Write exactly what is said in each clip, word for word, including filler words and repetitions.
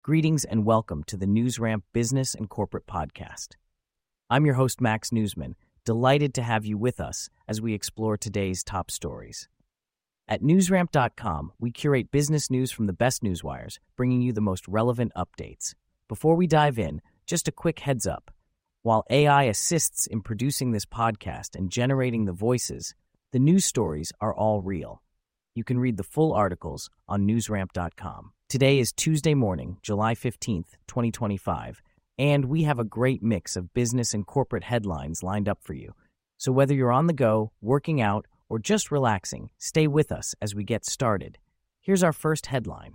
Greetings and welcome to the NewsRamp Business and Corporate Podcast. I'm your host, Max Newsman, delighted to have you with us as we explore today's top stories. At newsramp dot com, we curate business news from the best newswires, bringing you the most relevant updates. Before we dive in, just a quick heads up. While A I assists in producing this podcast and generating the voices, the news stories are all real. You can read the full articles on newsramp dot com. Today is Tuesday morning, July fifteenth, twenty twenty-five, and we have a great mix of business and corporate headlines lined up for you. So whether you're on the go, working out, or just relaxing, stay with us as we get started. Here's our first headline.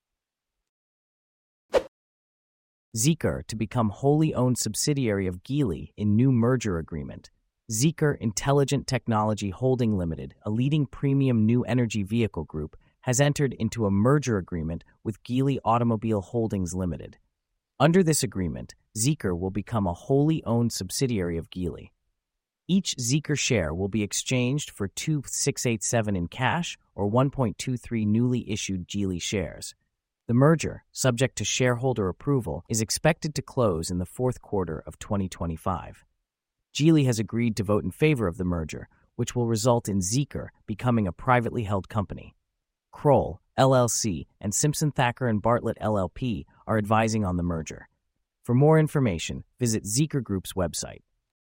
Zeekr to become wholly owned subsidiary of Geely in new merger agreement. Zeekr Intelligent Technology Holding Limited, a leading premium new energy vehicle group, has entered into a merger agreement with Geely Automobile Holdings Limited. Under this agreement, Zeekr will become a wholly owned subsidiary of Geely. Each Zeekr share will be exchanged for two thousand six hundred eighty-seven in cash or one point two three newly issued Geely shares. The merger, subject to shareholder approval, is expected to close in the fourth quarter of twenty twenty-five. Geely has agreed to vote in favor of the merger, which will result in Zeekr becoming a privately held company. Kroll, L L C, and Simpson Thacker and Bartlett, L L P, are advising on the merger. For more information, visit Zeekr Group's website.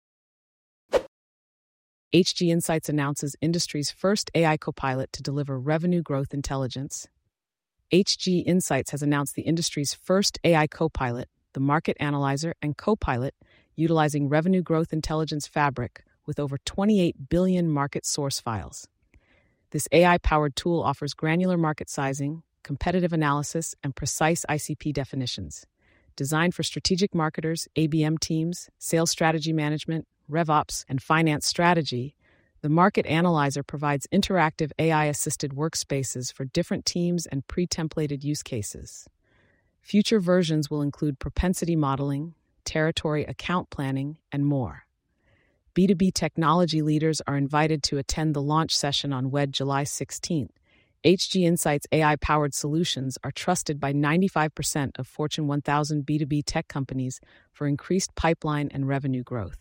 H G Insights announces industry's first A I copilot to deliver revenue growth intelligence. H G Insights has announced the industry's first A I copilot, the Market Analyzer and Copilot, utilizing Revenue Growth Intelligence Fabric with over twenty-eight billion market source files. This A I-powered tool offers granular market sizing, competitive analysis, and precise I C P definitions. Designed for strategic marketers, A B M teams, sales strategy management, RevOps, and finance strategy, the Market Analyzer provides interactive A I-assisted workspaces for different teams and pre-templated use cases. Future versions will include propensity modeling, territory account planning, and more. B two B technology leaders are invited to attend the launch session on W E D July sixteenth. H G Insights A I-powered solutions are trusted by ninety-five percent of Fortune one thousand B two B tech companies for increased pipeline and revenue growth.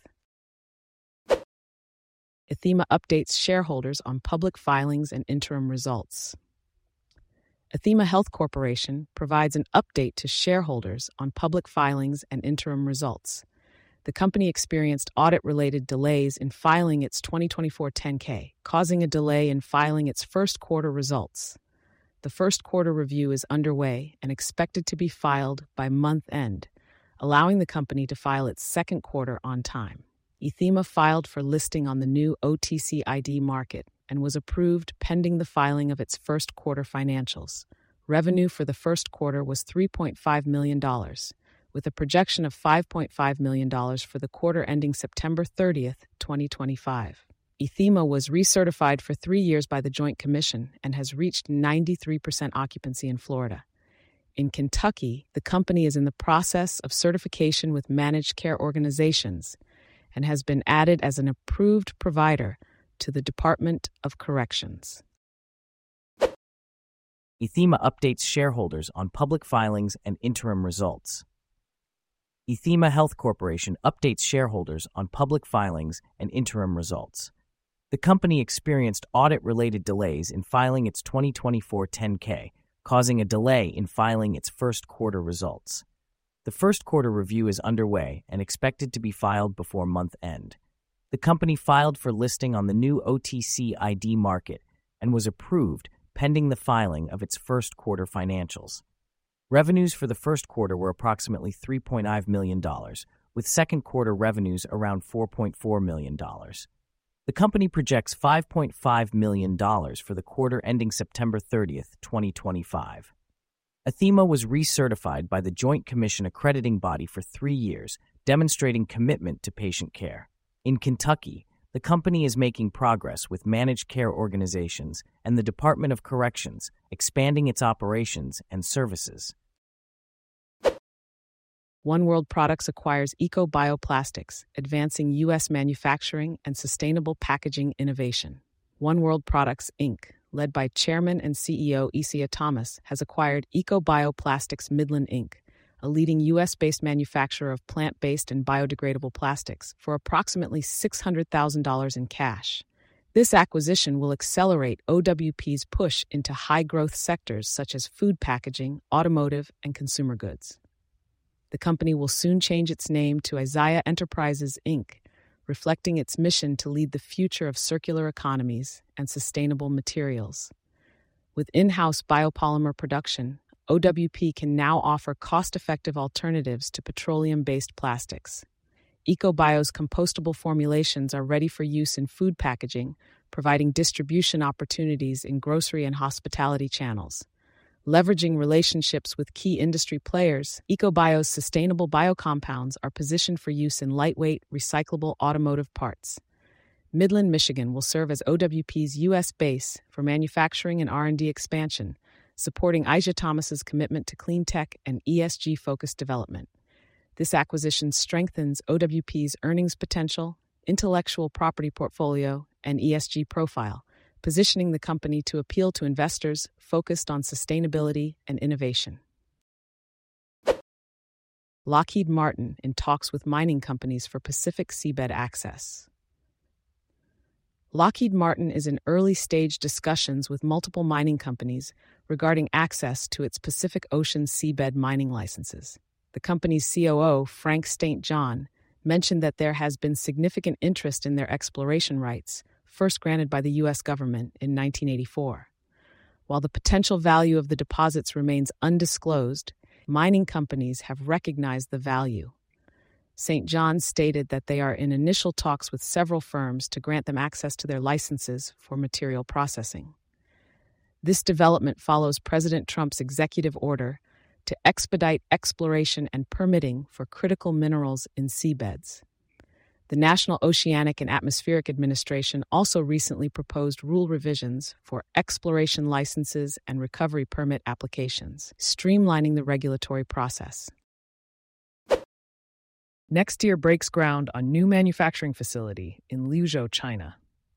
Ithema updates shareholders on public filings and interim results. Ithema Health Corporation provides an update to shareholders on public filings and interim results. The company experienced audit-related delays in filing its twenty twenty-four ten K, causing a delay in filing its first quarter results. The first quarter review is underway and expected to be filed by month end, allowing the company to file its second quarter on time. Ithema filed for listing on the new O T C I D market and was approved pending the filing of its first quarter financials. Revenue for the first quarter was three point five million dollars, with a projection of five point five million dollars for the quarter ending September thirtieth, twenty twenty-five. Ithema was recertified for three years by the Joint Commission and has reached ninety-three percent occupancy in Florida. In Kentucky, the company is in the process of certification with managed care organizations and has been added as an approved provider to the Department of Corrections. Ithema updates shareholders on public filings and interim results. Ithema Health Corporation updates shareholders on public filings and interim results. The company experienced audit-related delays in filing its twenty twenty-four ten K, causing a delay in filing its first quarter results. The first quarter review is underway and expected to be filed before month end. The company filed for listing on the new O T C I D market and was approved pending the filing of its first quarter financials. Revenues for the first quarter were approximately three point five million dollars, with second quarter revenues around four point four million dollars. The company projects five point five million dollars for the quarter ending September thirtieth, twenty twenty-five. Ithema was recertified by the Joint Commission accrediting body for three years, demonstrating commitment to patient care. In Kentucky, the company is making progress with managed care organizations and the Department of Corrections, expanding its operations and services. One World Products acquires Eco Bioplastics, advancing U S manufacturing and sustainable packaging innovation. One World Products, Incorporated, led by Chairman and C E O Isia Thomas, has acquired Eco Bioplastics Midland Incorporated, a leading U S-based manufacturer of plant-based and biodegradable plastics, for approximately six hundred thousand dollars in cash. This acquisition will accelerate O W P's push into high-growth sectors such as food packaging, automotive, and consumer goods. The company will soon change its name to Isaiah Enterprises, Incorporated, reflecting its mission to lead the future of circular economies and sustainable materials. With in-house biopolymer production, O W P can now offer cost-effective alternatives to petroleum-based plastics. EcoBio's compostable formulations are ready for use in food packaging, providing distribution opportunities in grocery and hospitality channels. Leveraging relationships with key industry players, EcoBio's sustainable biocompounds are positioned for use in lightweight, recyclable automotive parts. Midland, Michigan will serve as O W P's U S base for manufacturing and R and D expansion, supporting Asia Thomas's commitment to clean tech and E S G-focused development. This acquisition strengthens O W P's earnings potential, intellectual property portfolio, and E S G profile, positioning the company to appeal to investors focused on sustainability and innovation. Lockheed Martin in talks with mining companies for Pacific seabed access. Lockheed Martin is in early-stage discussions with multiple mining companies regarding access to its Pacific Ocean seabed mining licenses. The company's C O O, Frank Saint John, mentioned that there has been significant interest in their exploration rights, first granted by the U S government in nineteen eighty-four. While the potential value of the deposits remains undisclosed, mining companies have recognized the value. Saint John stated that they are in initial talks with several firms to grant them access to their licenses for material processing. This development follows President Trump's executive order to expedite exploration and permitting for critical minerals in seabeds. The National Oceanic and Atmospheric Administration also recently proposed rule revisions for exploration licenses and recovery permit applications, streamlining the regulatory process. Nexteer breaks ground on new manufacturing facility in Liuzhou, China.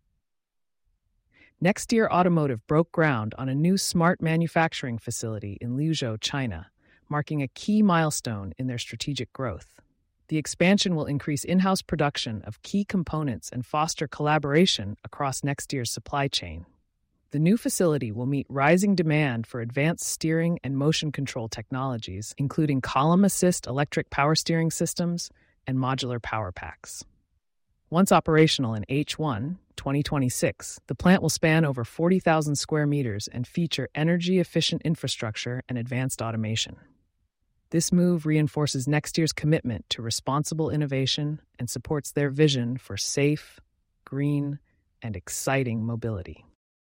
Nexteer Automotive broke ground on a new smart manufacturing facility in Liuzhou, China, marking a key milestone in their strategic growth. The expansion will increase in-house production of key components and foster collaboration across Nexteer's supply chain. The new facility will meet rising demand for advanced steering and motion control technologies, including column assist electric power steering systems and modular power packs. Once operational in H one twenty twenty-six, the plant will span over forty thousand square meters and feature energy-efficient infrastructure and advanced automation. This move reinforces Nexteer's commitment to responsible innovation and supports their vision for safe, green, and exciting mobility.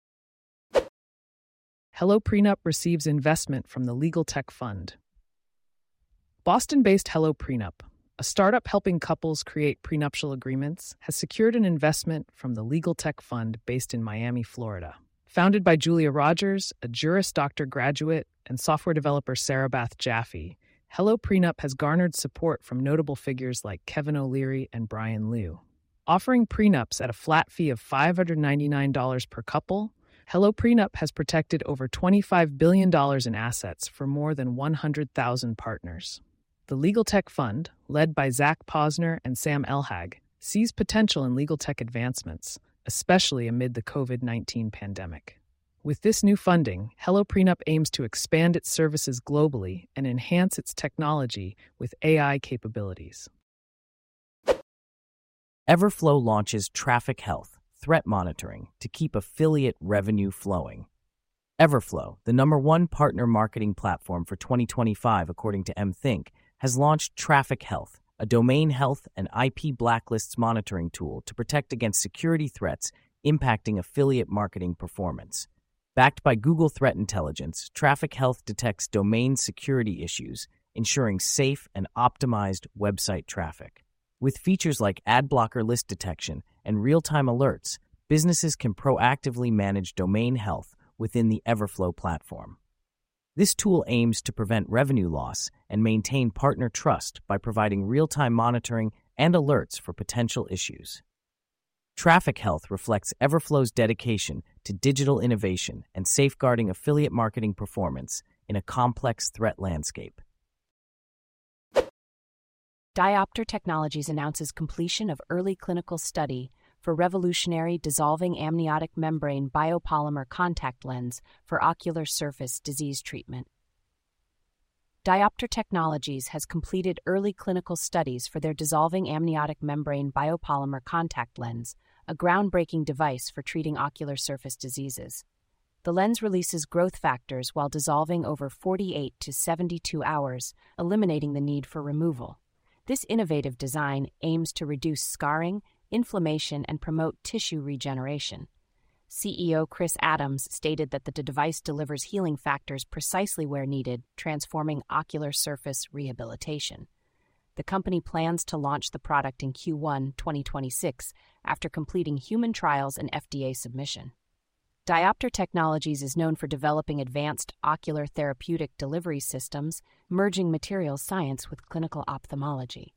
Hello Prenup receives investment from the Legal Tech Fund. Boston-based Hello Prenup, a startup helping couples create prenuptial agreements, has secured an investment from the Legal Tech Fund based in Miami, Florida. Founded by Julia Rogers, a Juris Doctor graduate, and software developer Sarah Bath Jaffe, Hello Prenup has garnered support from notable figures like Kevin O'Leary and Brian Liu. Offering prenups at a flat fee of five hundred ninety-nine dollars per couple, Hello Prenup has protected over twenty-five billion dollars in assets for more than one hundred thousand partners. The Legal Tech Fund, led by Zach Posner and Sam Elhag, sees potential in legal tech advancements, especially amid the covid nineteen pandemic. With this new funding, Hello Prenup aims to expand its services globally and enhance its technology with A I capabilities. Everflow launches Traffic Health threat monitoring to keep affiliate revenue flowing. Everflow, the number one partner marketing platform for twenty twenty-five according to MThink, has launched Traffic Health, a domain health and I P blacklists monitoring tool to protect against security threats impacting affiliate marketing performance. Backed by Google Threat Intelligence, Traffic Health detects domain security issues, ensuring safe and optimized website traffic. With features like ad blocker list detection and real-time alerts, businesses can proactively manage domain health within the Everflow platform. This tool aims to prevent revenue loss and maintain partner trust by providing real-time monitoring and alerts for potential issues. Traffic Health reflects Everflow's dedication to digital innovation and safeguarding affiliate marketing performance in a complex threat landscape. Diopter Technologies announces completion of early clinical study for revolutionary dissolving amniotic membrane biopolymer contact lens for ocular surface disease treatment. Diopter Technologies has completed early clinical studies for their dissolving amniotic membrane biopolymer contact lens, a groundbreaking device for treating ocular surface diseases. The lens releases growth factors while dissolving over forty-eight to seventy-two hours, eliminating the need for removal. This innovative design aims to reduce scarring, inflammation, and promote tissue regeneration. C E O Chris Adams stated that the device delivers healing factors precisely where needed, transforming ocular surface rehabilitation. The company plans to launch the product in Q one twenty twenty-six after completing human trials and F D A submission. Diopter Technologies is known for developing advanced ocular therapeutic delivery systems, merging materials science with clinical ophthalmology.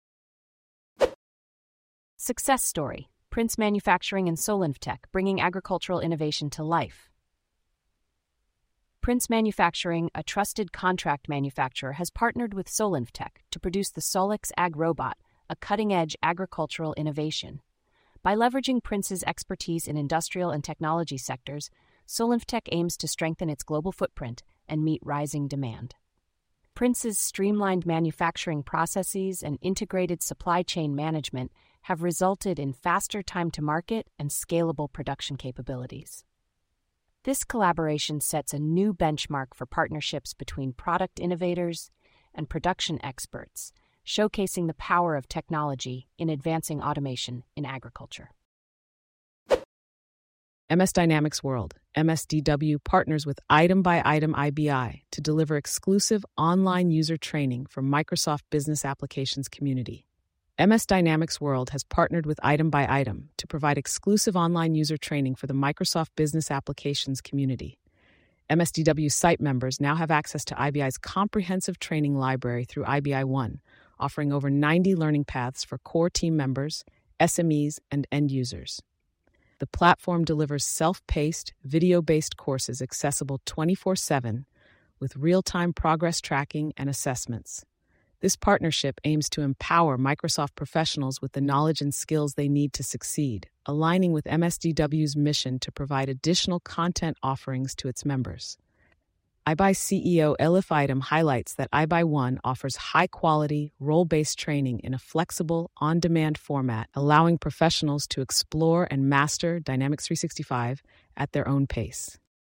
Success story: Prince Manufacturing and Solinftech, bringing agricultural innovation to life. Prince Manufacturing, a trusted contract manufacturer, has partnered with Solinftech to produce the Solix Ag Robot, a cutting-edge agricultural innovation. By leveraging Prince's expertise in industrial and technology sectors, Solinftech aims to strengthen its global footprint and meet rising demand. Prince's streamlined manufacturing processes and integrated supply chain management have resulted in faster time to market and scalable production capabilities. This collaboration sets a new benchmark for partnerships between product innovators and production experts, showcasing the power of technology in advancing automation in agriculture. M S Dynamics World, M S D W, partners with Item by Item I B I to deliver exclusive online user training for Microsoft Business Applications community. M S Dynamics World has partnered with Item by Item to provide exclusive online user training for the Microsoft Business Applications community. M S D W site members now have access to I B I's comprehensive training library through I B I One, offering over ninety learning paths for core team members, S M Es, and end users. The platform delivers self-paced, video-based courses accessible twenty-four seven with real-time progress tracking and assessments. This partnership aims to empower Microsoft professionals with the knowledge and skills they need to succeed, aligning with M S D W's mission to provide additional content offerings to its members. I B I C E O Elif Item highlights that I B I One offers high-quality, role-based training in a flexible, on-demand format, allowing professionals to explore and master Dynamics three sixty-five at their own pace.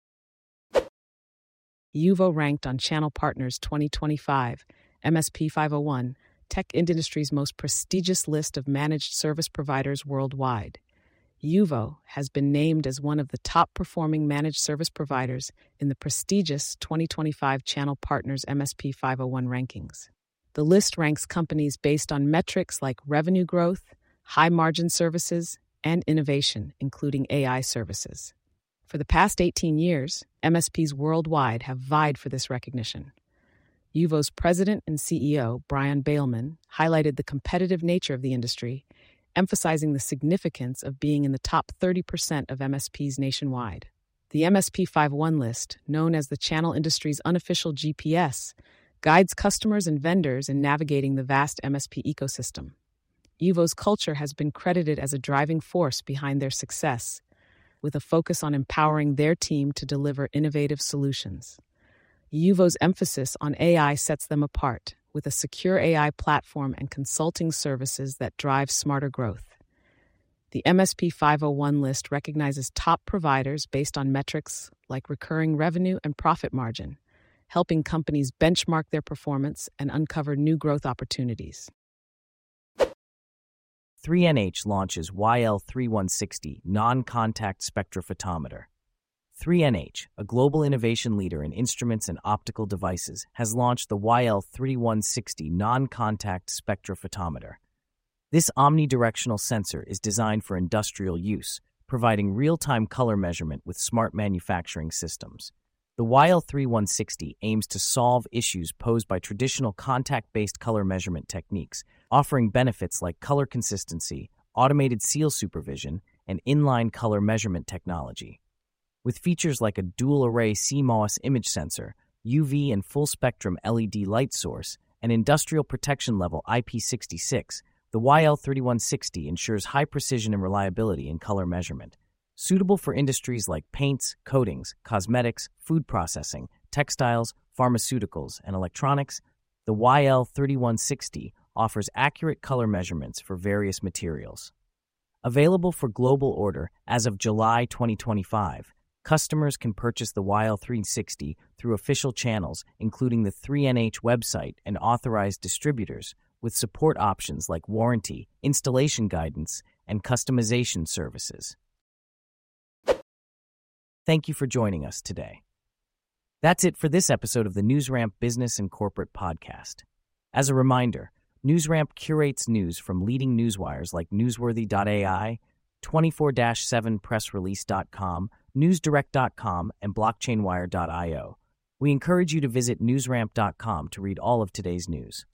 Yuvo ranked on Channel Partners twenty twenty-five, M S P five oh one, tech industry's most prestigious list of managed service providers worldwide. Yuvo has been named as one of the top-performing managed service providers in the prestigious twenty twenty-five Channel Partners M S P five oh one rankings. The list ranks companies based on metrics like revenue growth, high-margin services, and innovation, including A I services. For the past eighteen years, M S Ps worldwide have vied for this recognition. Yuvo's president and C E O, Brian Bailman, highlighted the competitive nature of the industry, emphasizing the significance of being in the top thirty percent of M S Ps nationwide. The M S P five oh one list, known as the channel industry's unofficial G P S, guides customers and vendors in navigating the vast M S P ecosystem. Yuvo's culture has been credited as a driving force behind their success, with a focus on empowering their team to deliver innovative solutions. Yuvo's emphasis on A I sets them apart, with a secure A I platform and consulting services that drive smarter growth. The M S P five oh one list recognizes top providers based on metrics like recurring revenue and profit margin, helping companies benchmark their performance and uncover new growth opportunities. three N H launches Y L thirty-one sixty non-contact spectrophotometer. three N H, a global innovation leader in instruments and optical devices, has launched the Y L thirty-one sixty non-contact spectrophotometer. This omnidirectional sensor is designed for industrial use, providing real-time color measurement with smart manufacturing systems. The Y L thirty-one sixty aims to solve issues posed by traditional contact-based color measurement techniques, offering benefits like color consistency, automated seal supervision, and inline color measurement technology. With features like a dual-array C MOS image sensor, U V and full-spectrum L E D light source, and industrial protection level I P six six, the Y L thirty-one sixty ensures high precision and reliability in color measurement. Suitable for industries like paints, coatings, cosmetics, food processing, textiles, pharmaceuticals, and electronics, the Y L thirty-one sixty offers accurate color measurements for various materials. Available for global order as of July twenty twenty-five, customers can purchase the Y L three sixty through official channels, including the three N H website and authorized distributors, with support options like warranty, installation guidance, and customization services. Thank you for joining us today. That's it for this episode of the NewsRamp Business and Corporate Podcast. As a reminder, NewsRamp curates news from leading newswires like Newsworthy dot A I, twenty-four seven press release dot com, newsdirect dot com, and blockchain wire dot io. We encourage you to visit newsramp dot com to read all of today's news.